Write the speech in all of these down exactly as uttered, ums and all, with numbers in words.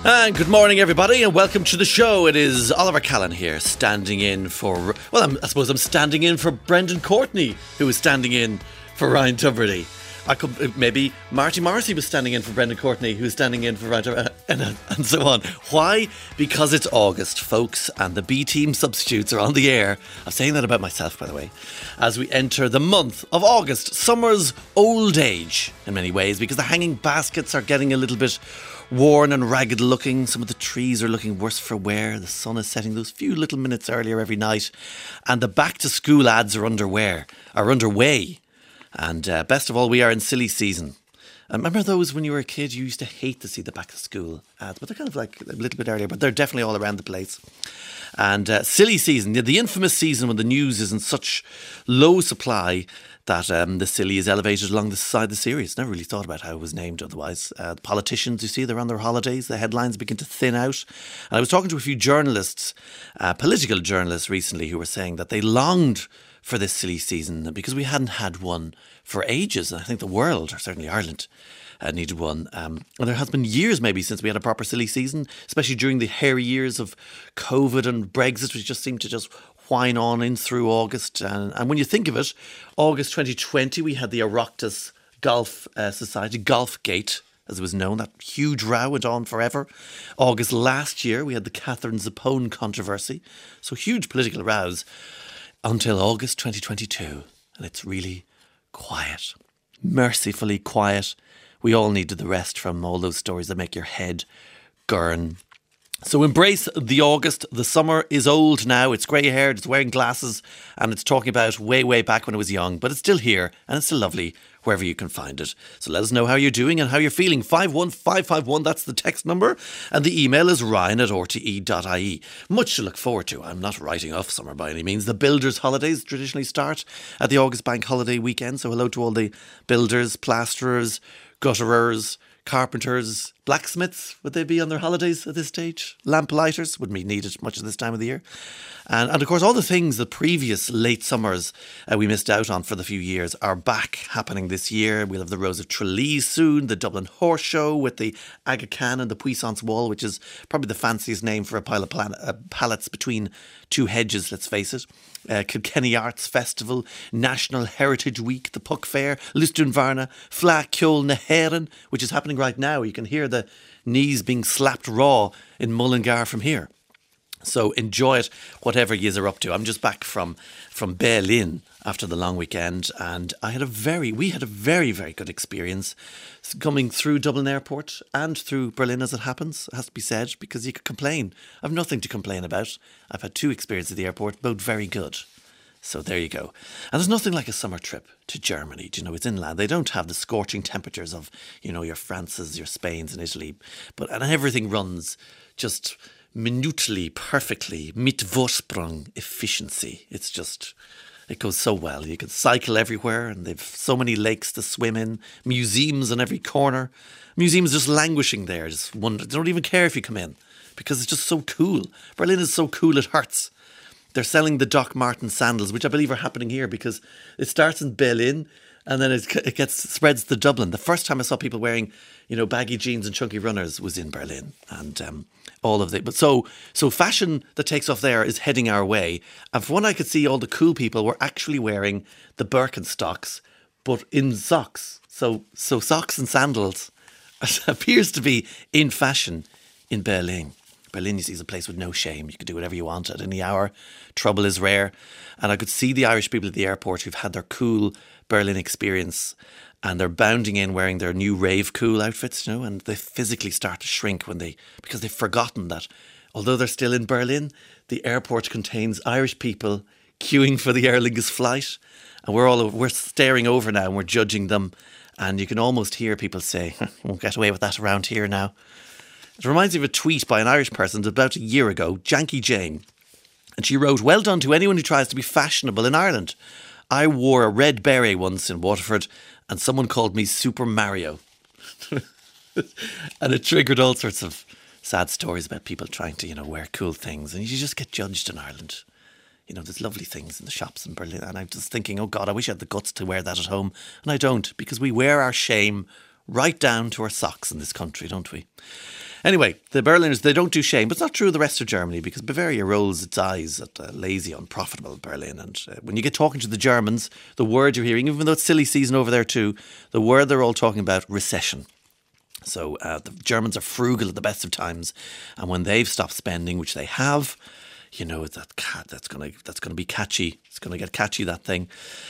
And good morning, everybody, and welcome to the show. It is Oliver Callan here, standing in for, well, I'm, I suppose I'm standing in for Brendan Courtney, who is standing in for Ryan Tubridy. I could, maybe Marty Morrissey was standing in for Brendan Courtney, who's standing in for Ryan Tubridy, and, and so on. Why? Because it's August, folks, and the B-Team substitutes are on the air. I'm saying that about myself, by the way, as we enter the month of August, summer's old age, in many ways, because the hanging baskets are getting a little bit worn and ragged looking. Some of the trees are looking worse for wear. The sun is setting those few little minutes earlier every night. And the back to school ads are underway. Are underway. And uh, best of all, we are in silly season. And remember those when you were a kid, you used to hate to see the back to school ads, but they're kind of like a little bit earlier, but they're definitely all around the place. And uh, silly season, the infamous season when the news is in such low supply that um, the silly is elevated along the side of the series. Never really thought about how it was named otherwise. Uh, the politicians, you see, they're on their holidays. The headlines begin to thin out. And I was talking to a few journalists, uh, political journalists recently, who were saying that they longed for this silly season because we hadn't had one for ages. And I think the world, or certainly Ireland, uh, needed one. Um, and there has been years maybe since we had a proper silly season, especially during the hairy years of COVID and Brexit, which just seemed to just whine on in through August. And, and when you think of it, August twenty twenty, we had the Oireachtas Golf uh, Society, Golfgate, as it was known. That huge row went on forever. August last year, we had the Catherine Zappone controversy. So huge political rows until August twenty twenty-two. And it's really quiet, mercifully quiet. We all needed the rest from all those stories that make your head gurn. So embrace the August. The summer is old now. It's grey-haired, it's wearing glasses, and it's talking about way, way back when it was young. But it's still here, and it's still lovely wherever you can find it. So let us know how you're doing and how you're feeling. five one five five one, that's the text number. And the email is ryan at r t e dot i e. Much to look forward to. I'm not writing off summer by any means. The builders' holidays traditionally start at the August bank holiday weekend. So hello to all the builders, plasterers, gutterers, carpenters, blacksmiths. Would they be on their holidays at this stage? Lamp lighters wouldn't be needed much at this time of the year. And, and of course, all the things the previous late summers uh, we missed out on for the few years are back happening this year. We'll have the Rose of Tralee soon, the Dublin Horse Show with the Aga Khan and the Puissance Wall, which is probably the fanciest name for a pile of plan- uh, pallets between two hedges, let's face it. Uh, Kilkenny Arts Festival, National Heritage Week, the Puck Fair, Lustundvarna, Fla Kjol na Heron, which is happening right now. You can hear the knees being slapped raw in Mullingar from here. So enjoy it, whatever yous are up to. I'm just back from from Berlin after the long weekend, and I had a very, we had a very, very good experience coming through Dublin Airport and through Berlin, as it happens. It has to be said, because you could complain. I've nothing to complain about. I've had two experiences at the airport, both very good. So there you go. And there's nothing like a summer trip to Germany. Do you know, it's inland. They don't have the scorching temperatures of, you know, your Frances, your Spains and Italy. But and everything runs just minutely, perfectly, mit Vorsprung efficiency. It's just, it goes so well. You can cycle everywhere and they've so many lakes to swim in, museums on every corner. Museums just languishing there, just wonder, they don't even care if you come in because it's just so cool. Berlin is so cool it hurts. They're selling the Doc Marten sandals, which I believe are happening here because it starts in Berlin and then it, it gets spreads to Dublin. The first time I saw people wearing, you know, baggy jeans and chunky runners was in Berlin, and um, all of it. But so so fashion that takes off there is heading our way. And from what I could see, all the cool people were actually wearing the Birkenstocks, but in socks. So so socks and sandals appears to be in fashion in Berlin. Berlin, you see, is a place with no shame. You can do whatever you want at any hour. Trouble is rare. And I could see the Irish people at the airport who've had their cool Berlin experience and they're bounding in wearing their new rave cool outfits, you know, and they physically start to shrink when they, because they've forgotten that although they're still in Berlin, the airport contains Irish people queuing for the Aer Lingus flight. And we're all, we're staring over now and we're judging them. And you can almost hear people say, won't get away with that around here now. It reminds me of a tweet by an Irish person about a year ago, Janky Jane. And she wrote, "Well done to anyone who tries to be fashionable in Ireland. I wore a red beret once in Waterford and someone called me Super Mario." And it triggered all sorts of sad stories about people trying to, you know, wear cool things. And you just get judged in Ireland. You know, there's lovely things in the shops in Berlin. And I'm just thinking, oh God, I wish I had the guts to wear that at home. And I don't, because we wear our shame right down to our socks in this country, don't we? Anyway, the Berliners, they don't do shame, but it's not true of the rest of Germany because Bavaria rolls its eyes at uh, lazy, unprofitable Berlin. And uh, when you get talking to the Germans, the word you're hearing, even though it's silly season over there too, the word they're all talking about, recession. So uh, the Germans are frugal at the best of times. And when they've stopped spending, which they have, you know, that cat, that's going to that's going to be catchy. It's going to get catchy, that thing.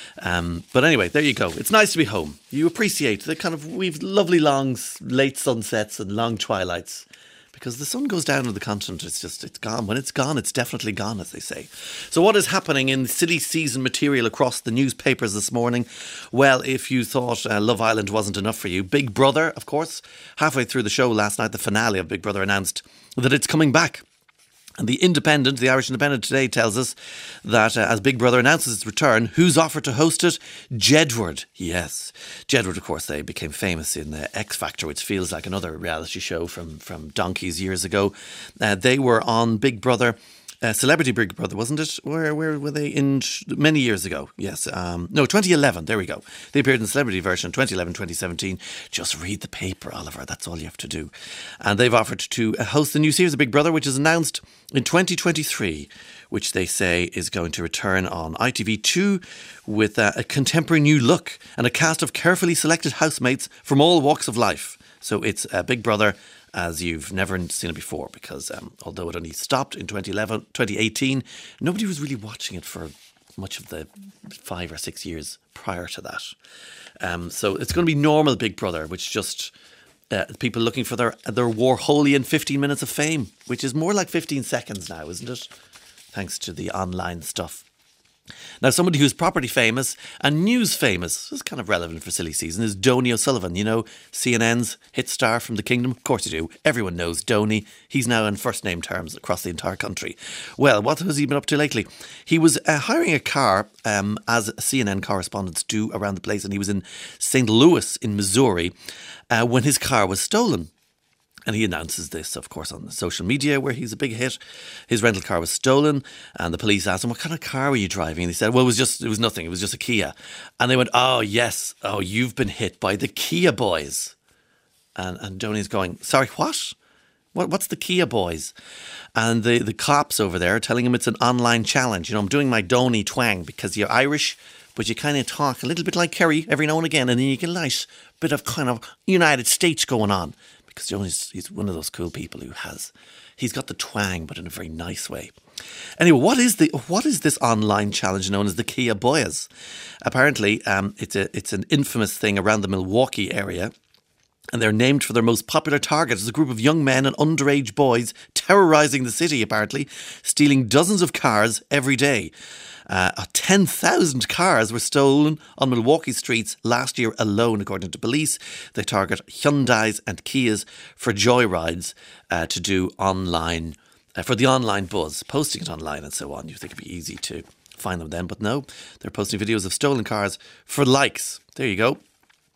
Um, but anyway, there you go. It's nice to be home. You appreciate the kind of, we've lovely long late sunsets and long twilights because the sun goes down on the continent. It's just, it's gone. When it's gone, it's definitely gone, as they say. So what is happening in silly season material across the newspapers this morning? Well, if you thought uh, Love Island wasn't enough for you, Big Brother, of course, halfway through the show last night, the finale of Big Brother announced that it's coming back. And the Independent, the Irish Independent today tells us that uh, as Big Brother announces its return, who's offered to host it? Jedward. Yes. Jedward, of course, they became famous in uh, X Factor, which feels like another reality show from, from donkeys years ago. Uh, they were on Big Brother, uh, Celebrity Big Brother, wasn't it? Where where were they? In many years ago. Yes. Um, no, twenty eleven. There we go. They appeared in the celebrity version twenty eleven, twenty seventeen. Just read the paper, Oliver. That's all you have to do. And they've offered to host the new series of Big Brother, which is announced in twenty twenty-three, which they say is going to return on I T V two with uh, a contemporary new look and a cast of carefully selected housemates from all walks of life. So it's uh, Big Brother as you've never seen it before, because um, although it only stopped in twenty eleven, twenty eighteen, nobody was really watching it for much of the five or six years prior to that. Um, so it's going to be normal Big Brother, which just... Uh, people looking for their their Warholian fifteen minutes of fame, which is more like fifteen seconds now, isn't it? Thanks to the online stuff. Now, somebody who's property famous and news famous, this is kind of relevant for silly season, is Donny O'Sullivan. You know, C N N's hit star from the Kingdom. Of course you do. Everyone knows Donny. He's now in first name terms across the entire country. Well, what has he been up to lately? He was uh, hiring a car, um, as C N N correspondents do around the place, and he was in Saint Louis in Missouri uh, when his car was stolen. And he announces this, of course, on social media, where he's a big hit. His rental car was stolen, and the police asked him, "What kind of car were you driving?" And he said, "Well, it was just, it was nothing. It was just a Kia." And they went, "Oh, yes. Oh, you've been hit by the Kia boys." And and Donny's going, "Sorry, what? What? What's the Kia boys?" And the, the cops over there are telling him it's an online challenge. You know, I'm doing my Donny twang because you're Irish, but you kind of talk a little bit like Kerry every now and again, and then you get a nice bit of kind of United States going on. Because Johnny's, he's one of those cool people who has, he's got the twang, but in a very nice way. Anyway, what is the what is this online challenge known as the Kia Boys? Apparently, um, it's a it's an infamous thing around the Milwaukee area, and they're named for their most popular target as a group of young men and underage boys terrorising the city. Apparently, stealing dozens of cars every day. Uh, ten thousand cars were stolen on Milwaukee streets last year alone, according to police. They target Hyundais and Kias for joyrides uh, to do online, uh, for the online buzz, posting it online and so on. You think it'd be easy to find them then, but no, they're posting videos of stolen cars for likes. There you go.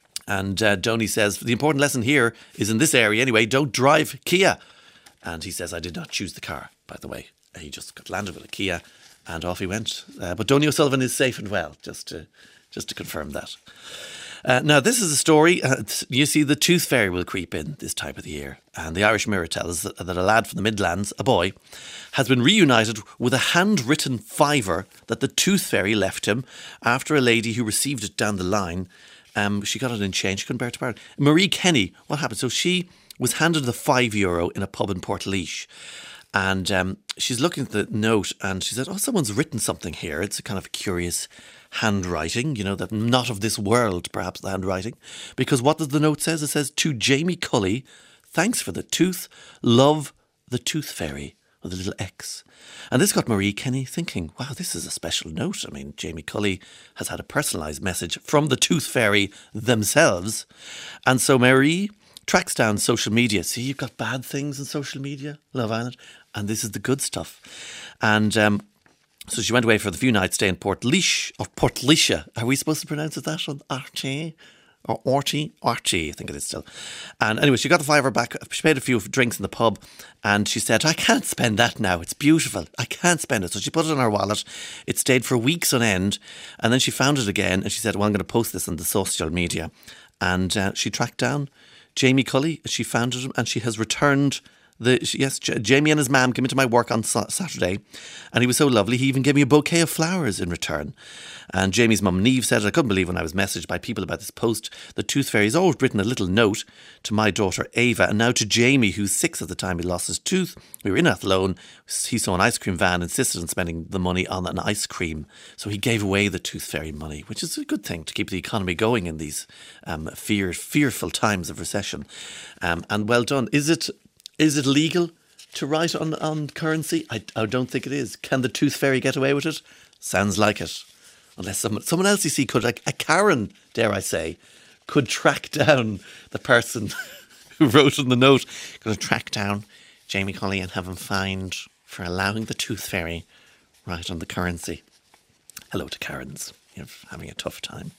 And uh, Donny says, the important lesson here is in this area anyway, don't drive Kia. And he says, I did not choose the car, by the way. He just got landed with a Kia. And off he went. Uh, but Donny O'Sullivan is safe and well, just to just to confirm that. Uh, now, this is a story. Uh, you see, the tooth fairy will creep in this time of the year. And the Irish Mirror tells us that, that a lad from the Midlands, a boy, has been reunited with a handwritten fiver that the tooth fairy left him after a lady who received it down the line, um, she got it in change, she couldn't bear it to part. Marie Kenny, what happened? So she was handed the five euro in a pub in Portlaoise. And um, she's looking at the note and she said, oh, someone's written something here. It's a kind of curious handwriting, you know, that not of this world, perhaps, the handwriting. Because what does the note say? It says, to Jamie Cully, thanks for the tooth, love the tooth fairy, with a little X. And this got Marie Kenny thinking, wow, this is a special note. I mean, Jamie Cully has had a personalised message from the tooth fairy themselves. And so Marie tracks down social media. See, you've got bad things in social media, Love Island, and this is the good stuff. And um, so she went away for the few nights, stay in Portlaoise, or Portlaoise. Are we supposed to pronounce it that? Archie? Or Orty? Archie, I think it is still. And anyway, she got the fiver back. She paid a few drinks in the pub, and she said, I can't spend that now. It's beautiful. I can't spend it. So she put it in her wallet. It stayed for weeks on end, and then she found it again, and she said, well, I'm going to post this on the social media. and uh, she tracked down Jamie Cully. She found him, and she has returned the. Yes, J- Jamie and his mum came into my work on sa- Saturday, and he was so lovely. He even gave me a bouquet of flowers in return. And Jamie's mum, Neve, said, I couldn't believe when I was messaged by people about this post. The Tooth Fairy's always written a little note to my daughter Ava, and now to Jamie, who's six at the time he lost his tooth. We were in Athlone. He saw an ice cream van, insisted on spending the money on an ice cream. So he gave away the Tooth Fairy money, which is a good thing to keep the economy going in these um, fear, fearful times of recession. Um, and well done. Is it is it legal to write on, on currency? I, I don't think it is. Can the Tooth Fairy get away with it? Sounds like it. Unless someone, someone else you see could, like a Karen, dare I say, could track down the person who wrote in the note, going to track down Jamie Cully and have him fined for allowing the Tooth Fairy right on the currency. Hello to Karens. You're having a tough time.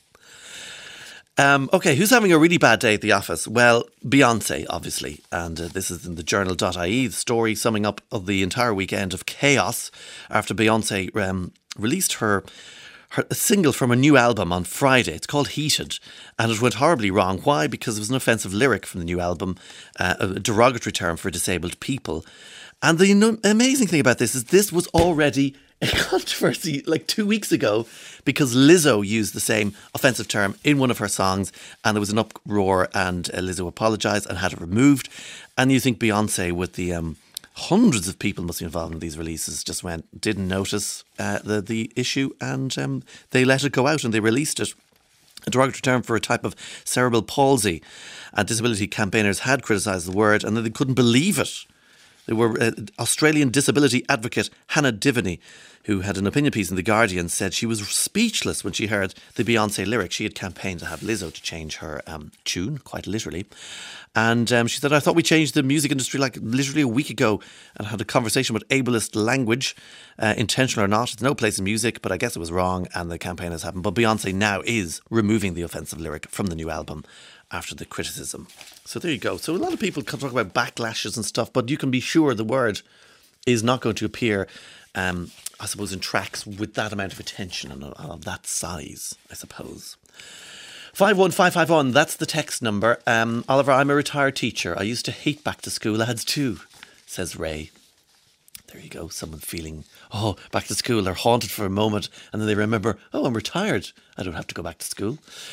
Um, okay, who's having a really bad day at the office? Well, Beyonce, obviously. And uh, this is in the journal dot I E, the story summing up of the entire weekend of chaos after Beyonce um, released her... Her, a single from her new album on Friday. It's called Heated, and it went horribly wrong. Why? Because it was an offensive lyric from the new album, uh, a derogatory term for disabled people. And the you know, amazing thing about this is this was already a controversy like two weeks ago because Lizzo used the same offensive term in one of her songs, and there was an uproar, and uh, Lizzo apologised and had it removed. And you think Beyonce with the... Um, Hundreds of people must be involved in these releases. Just went, didn't notice uh, the the issue, and um, they let it go out and they released it. A derogatory term for a type of cerebral palsy. And disability campaigners had criticised the word, and then they couldn't believe it. They were uh, Australian disability advocate Hannah Divany, who had an opinion piece in The Guardian, said she was speechless when she heard the Beyonce lyric. She had campaigned to have Lizzo to change her um, tune, quite literally. And um, she said, I thought we changed the music industry like literally a week ago and had a conversation with ableist language, uh, intentional or not. It's no place in music, but I guess it was wrong and the campaign has happened. But Beyonce now is removing the offensive lyric from the new album after the criticism. So there you go. So a lot of people can talk about backlashes and stuff, but you can be sure the word is not going to appear, um, I suppose, in tracks with that amount of attention and of that size, I suppose. five one five five one, that's the text number. Um, Oliver, I'm a retired teacher. I used to hate back to school ads too, says Ray. There you go, someone feeling, oh, back to school. They're haunted for a moment and then they remember, oh, I'm retired. I don't have to go back to school.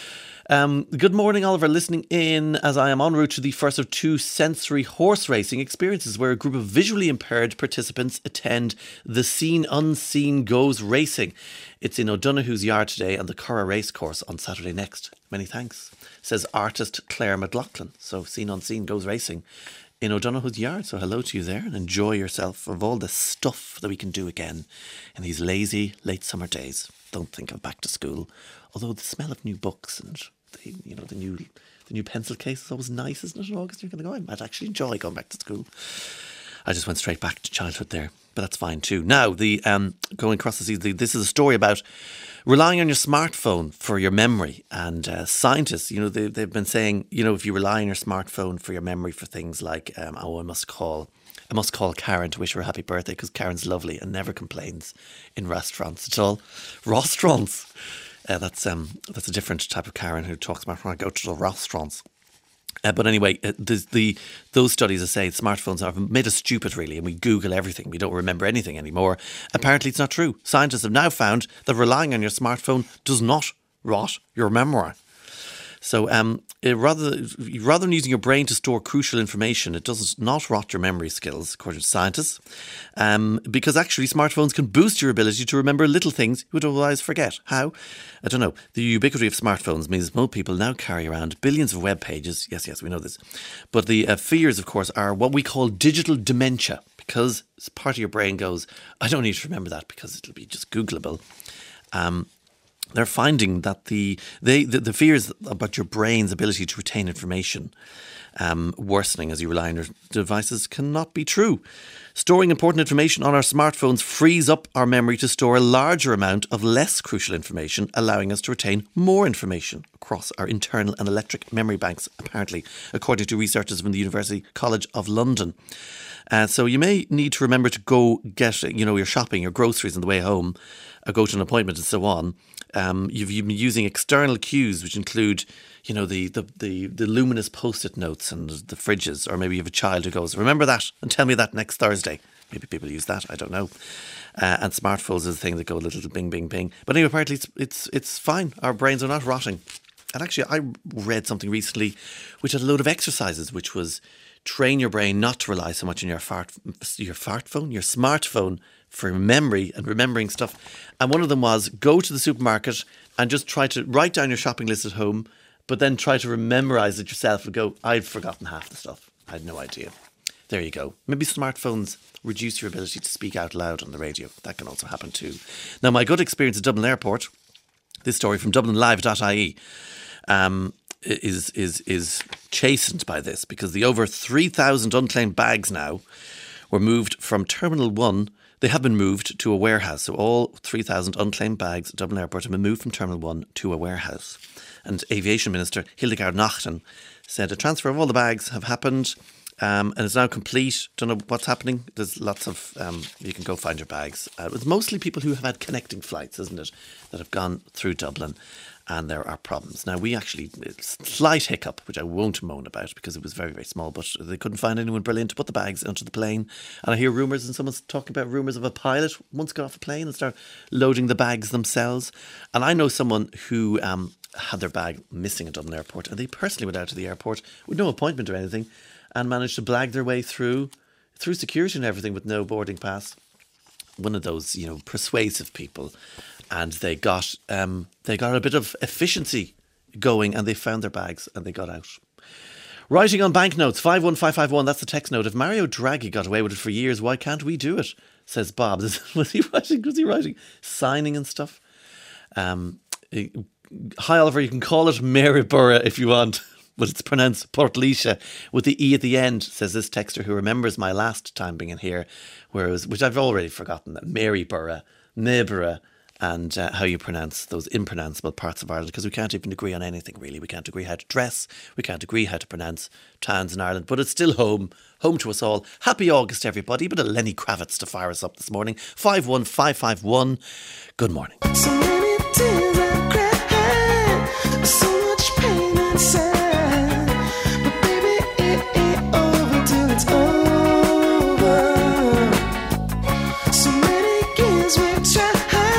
Um, good morning, Oliver. Listening in as I am en route to the first of two sensory horse racing experiences where a group of visually impaired participants attend the Seen Unseen Goes Racing. It's in O'Donoghue's yard today and the Curra Racecourse on Saturday next. Many thanks, says artist Claire McLaughlin. So Seen Unseen Goes Racing in O'Donoghue's yard. So hello to you there and enjoy yourself of all the stuff that we can do again in these lazy late summer days. Don't think of back to school. Although the smell of new books and the, you know the new the new pencil case is always nice, isn't it? In August, you're going to go, I might actually enjoy going back to school. I just went straight back to childhood there, but that's fine too. Now, the um, going across the seas, the, this is a story about relying on your smartphone for your memory. And uh, scientists, you know, they, they've been saying, you know, if you rely on your smartphone for your memory for things like, um, oh, I must call, I must call Karen to wish her a happy birthday because Karen's lovely and never complains in restaurants at all. Restaurants. Uh, that's um that's a different type of Karen who talks about when I go to the restaurants. Uh, but anyway, uh, the, the those studies that say smartphones have made us stupid, really, and we Google everything. We don't remember anything anymore. Apparently, it's not true. Scientists have now found that relying on your smartphone does not rot your memory. So um, it rather, rather than using your brain to store crucial information, it does not rot your memory skills, according to scientists, um, because actually smartphones can boost your ability to remember little things you would otherwise forget. How? I don't know. The ubiquity of smartphones means most people now carry around billions of web pages. Yes, yes, we know this. But the uh, fears, of course, are what we call digital dementia, because part of your brain goes, I don't need to remember that because it'll be just Googleable. Um They're finding that the they the, the fears about your brain's ability to retain information um, worsening as you rely on your devices cannot be true. Storing important information on our smartphones frees up our memory to store a larger amount of less crucial information, allowing us to retain more information across our internal and electric memory banks, apparently, according to researchers from the University College of London. Uh, so you may need to remember to go get, you know, your shopping, your groceries on the way home, or go to an appointment and so on. Um, you've, you've been using external cues, which include, you know, the, the, the, the luminous post-it notes and the fridges, or maybe you have a child who goes, remember that and tell me that next Thursday. Maybe people use that, I don't know. Uh, and smartphones is the thing that go a little bing, bing, bing. But anyway, apparently it's, it's, it's fine. Our brains are not rotting. And actually, I read something recently which had a load of exercises, which was train your brain not to rely so much on your fart, your fart phone, your smartphone for memory and remembering stuff. And one of them was go to the supermarket and just try to write down your shopping list at home, but then try to memorise it yourself and go, I've forgotten half the stuff. I had no idea. There you go. Maybe smartphones reduce your ability to speak out loud on the radio. That can also happen too. Now, my good experience at Dublin Airport, this story from dublin live dot I E, um, is is is chastened by this, because the over three thousand unclaimed bags now were moved from Terminal one. They have been moved to a warehouse. So all three thousand unclaimed bags at Dublin Airport have been moved from Terminal one to a warehouse. And Aviation Minister Hildegard Nachten said a transfer of all the bags have happened, um, and it's now complete. Don't know what's happening. There's lots of, um, you can go find your bags. Uh, it's mostly people who have had connecting flights, isn't it, that have gone through Dublin. And there are problems. Now, we actually, slight hiccup, which I won't moan about because it was very, very small, but they couldn't find anyone brilliant to put the bags onto the plane. And I hear rumours, and someone's talking about rumours of a pilot once got off a plane and started loading the bags themselves. And I know someone who um, had their bag missing at Dublin Airport, and they personally went out to the airport with no appointment or anything and managed to blag their way through, through security and everything with no boarding pass. One of those, you know, persuasive people. And they got um, they got a bit of efficiency going, and they found their bags and they got out. Writing on banknotes, five one five five one, that's the text note. If Mario Draghi got away with it for years, why can't we do it? Says Bob. Was he writing? Was he writing? Signing and stuff? Um, hi, Oliver, you can call it Maryborough if you want, but it's pronounced Portlaoise with the E at the end, says this texter who remembers my last time being in here, where it was, which I've already forgotten, that Maryborough, Maryborough, and uh, how you pronounce those impronounceable parts of Ireland, because we can't even agree on anything, really. We can't agree how to dress. We can't agree how to pronounce towns in Ireland, but it's still home, home to us all. Happy August, everybody. Bit of Lenny Kravitz to fire us up this morning. five one five five one. Good morning. So many tears I cried, so much pain inside, but baby, it ain't over till it's over. So many years we tried.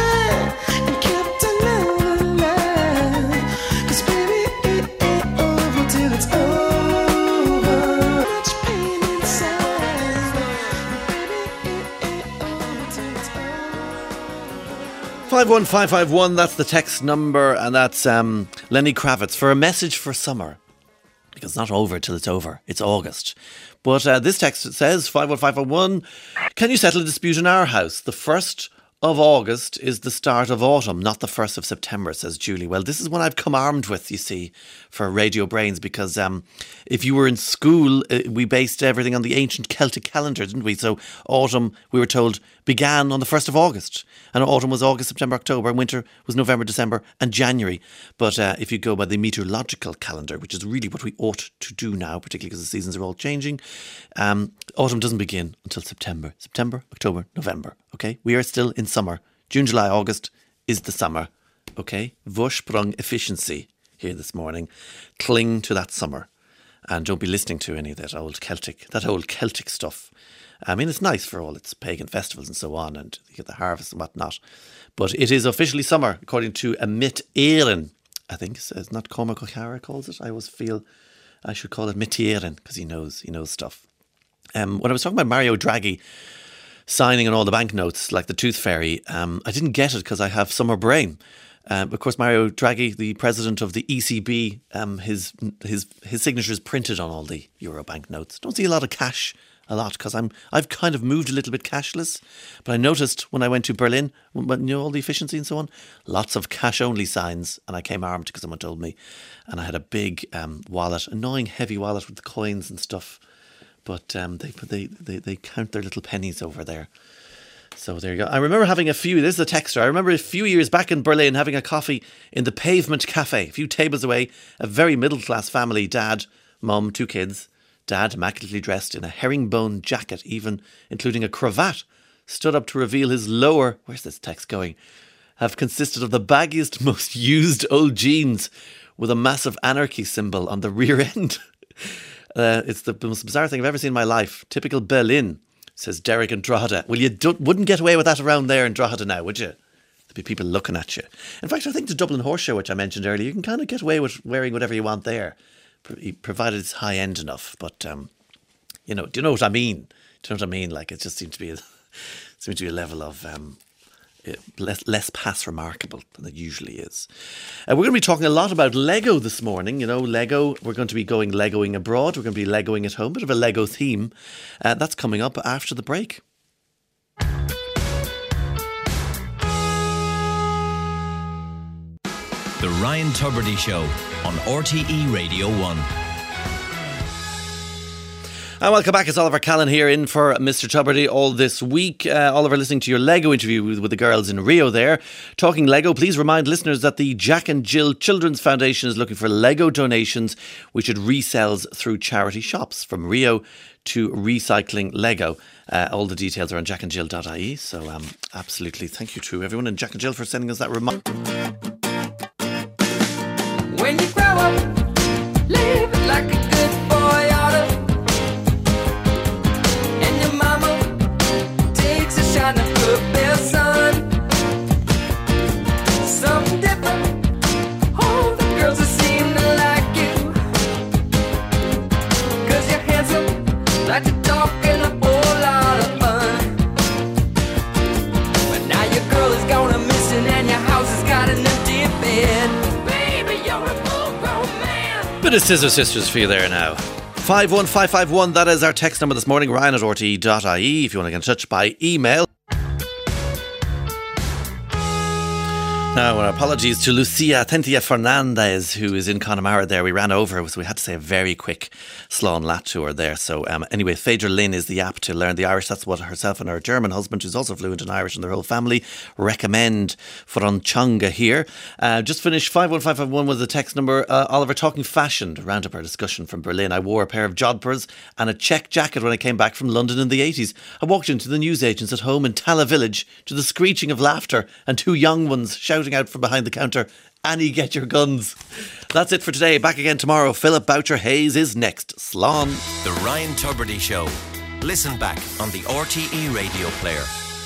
five one five five one, that's the text number, and that's um, Lenny Kravitz for a message for summer. Because it's not over till it's over. It's August. But uh, this text says, five one five five one, can you settle a dispute in our house? The first of August is the start of autumn, not the first of September, says Julie. Well, this is one I've come armed with, you see, for Radio Brains, because um, if you were in school, uh, we based everything on the ancient Celtic calendar, didn't we? So autumn, we were told, began on the first of August. And autumn was August, September, October, and winter was November, December and January. But uh, if you go by the meteorological calendar, which is really what we ought to do now, particularly because the seasons are all changing, um, autumn doesn't begin until September. September, October, November. Okay, we are still in summer. June, July, August is the summer. Okay, Vorsprung efficiency here this morning. Cling to that summer, and don't be listening to any of that old Celtic, that old Celtic stuff. I mean, it's nice for all its pagan festivals and so on, and you get the harvest and whatnot. But it is officially summer, according to Amit Éireann. I think it's not Cormac O'Hara calls it. I always feel I should call it Mit Éireann, because he knows, he knows stuff. Um, when I was talking about Mario Draghi signing on all the banknotes, like the Tooth Fairy, um, I didn't get it because I have summer brain. Um, of course, Mario Draghi, the president of the E C B, um, his his his signature is printed on all the euro banknotes. Don't see a lot of cash a lot because I'm I've kind of moved a little bit cashless. But I noticed when I went to Berlin, when, you know, all the efficiency and so on, lots of cash only signs, and I came armed because someone told me, and I had a big um, wallet, annoying heavy wallet with the coins and stuff. But um, they they they they count their little pennies over there. So there you go. I remember having a few, this is a texter, I remember a few years back in Berlin having a coffee in the Pavement Cafe, a few tables away, a very middle class family, dad, mum, two kids, dad immaculately dressed in a herringbone jacket, even including a cravat, stood up to reveal his lower, where's this text going, have consisted of the baggiest, most used old jeans with a massive anarchy symbol on the rear end. uh, it's the most bizarre thing I've ever seen in my life. Typical Berlin. Says Derek and Drogheda. Well, you don't, wouldn't get away with that around there in Drogheda now, would you? There'd be people looking at you. In fact, I think the Dublin Horse Show, which I mentioned earlier, you can kind of get away with wearing whatever you want there, provided it's high end enough. But um, you know, do you know what I mean? Do you know what I mean? Like it just seems to be a, seems to be a level of um, less less pass remarkable than it usually is. Uh, we're going to be talking a lot about Lego this morning. You know, Lego. We're going to be going Legoing abroad. We're going to be Legoing at home. Bit of a Lego theme. Uh, that's coming up after the break. The Ryan Tubridy Show on R T E Radio one. And welcome back. It's Oliver Callan here in for Mister Tubridy all this week. Uh, Oliver, listening to your Lego interview with, with the girls in Rio there. Talking Lego, please remind listeners that the Jack and Jill Children's Foundation is looking for Lego donations, which it resells through charity shops from Rio to recycling Lego. Uh, all the details are on jack and jill dot I E. So um, absolutely thank you to everyone and Jack and Jill for sending us that reminder. When you grow up, live like a good boy ought to. And your mama takes a shine of good bear son. Something different, all the girls that seem to like you. Cause you're handsome, like to talk and a whole lot of fun. But now your girl is gone a missing and your house has got an empty bed. Bit of Scissor Sisters for you there now. five one five five one, that is our text number this morning. Ryan at R T E dot I E if you want to get in touch by email. Now, our apologies to Lucia Tentia Fernandez, who is in Connemara there. We ran over, so we had to say a very quick Slán Lat to her there. So um, anyway, Phaedra Lynn is the app to learn the Irish. That's what herself and her German husband, who's also fluent in Irish, and their whole family recommend for Anchanga here. Uh, just finished five one five five one was the text number. Uh, Oliver, talking fashion, to round up our discussion from Berlin. I wore a pair of jodhpurs and a check jacket when I came back from London in the eighties. I walked into the newsagents at home in Tala Village to the screeching of laughter and two young ones shouting out from behind the counter, Annie, get your guns. That's it for today. Back again tomorrow. Philip Boucher Hayes is next. Slán. The Ryan Tubridy Show. Listen back on the R T E Radio player.